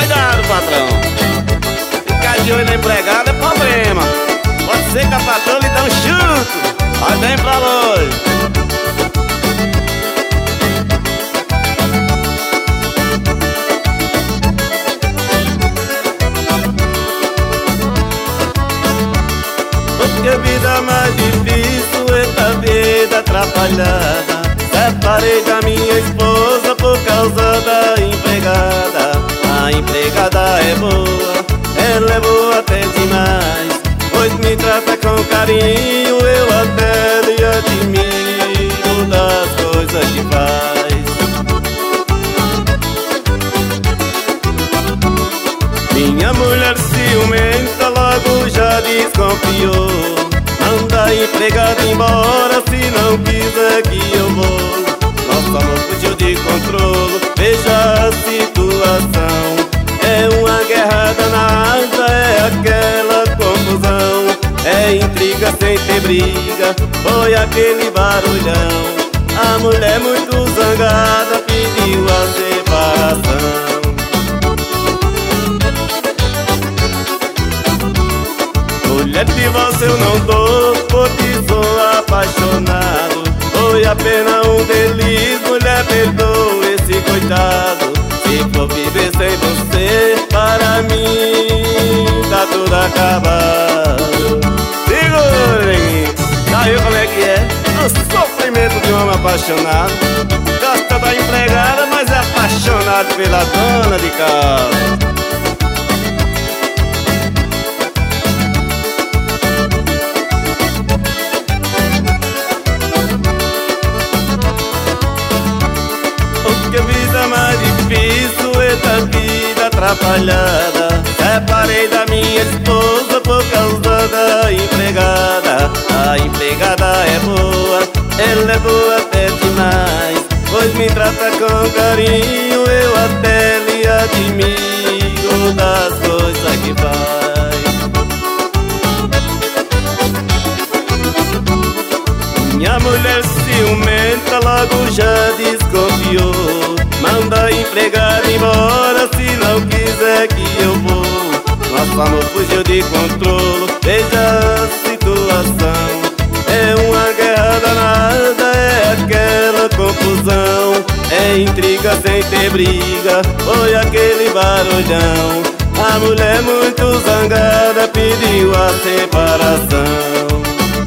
Cuidado, patrão. Ficar de olho na empregada é problema. Pode ser que a patroa lhe dê um chuto. Vai bem pra longe. Que vida mais difícil, essa vida atrapalhada. Separei da minha esposa por causa da empregada. A empregada é boa, ela é boa até demais, pois me trata com carinho, eu até lhe admiro das coisas que faz. Minha mulher ciumenta logo já desconfiou. Manda a empregada embora se não quiser que eu vou. Nosso amor fugiu de controle, veja a situação. É uma guerra danada, é aquela confusão. É intriga sem ter briga, foi aquele barulhão. A mulher muito zangada pediu a separação. Mulher de você eu não dou, porque sou apaixonado. Foi apenas um deslize, mulher, perdoa esse coitado. Se for viver sem você, para mim tá tudo acabado. Segurem, já viu como é que é? O sofrimento de um homem apaixonado. Gosta da empregada, mas é apaixonado pela dona de casa. Que vida mais difícil, essa vida atrapalhada. Separei da minha esposa por causa da empregada. A empregada é boa, ela é boa até demais, pois me trata com carinho, eu até lhe admiro das coisas que faz. Minha mulher ciumenta logo já desconfiou. Manda a empregada embora se não quiser que eu vou. Nosso amor fugiu de controle, veja a situação. É uma guerra danada, é aquela confusão. É intriga sem ter briga, foi aquele barulhão. A mulher muito zangada pediu a separação.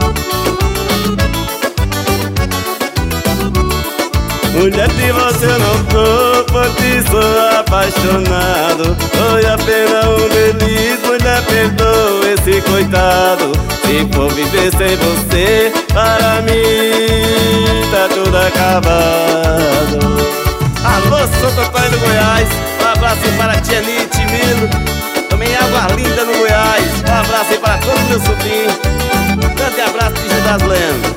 Mulher de você eu não tô, porque sou apaixonado. Foi apenas um deslize, mulher, perdoa esse coitado. Se for viver sem você, para mim tá tudo acabado. Alô, sou Totói do Goiás, um abraço aí para a tia Nite Milo, também Água Linda no Goiás. Um abraço aí para todos meus sobrinhos. Grande abraço de Judas Lemos.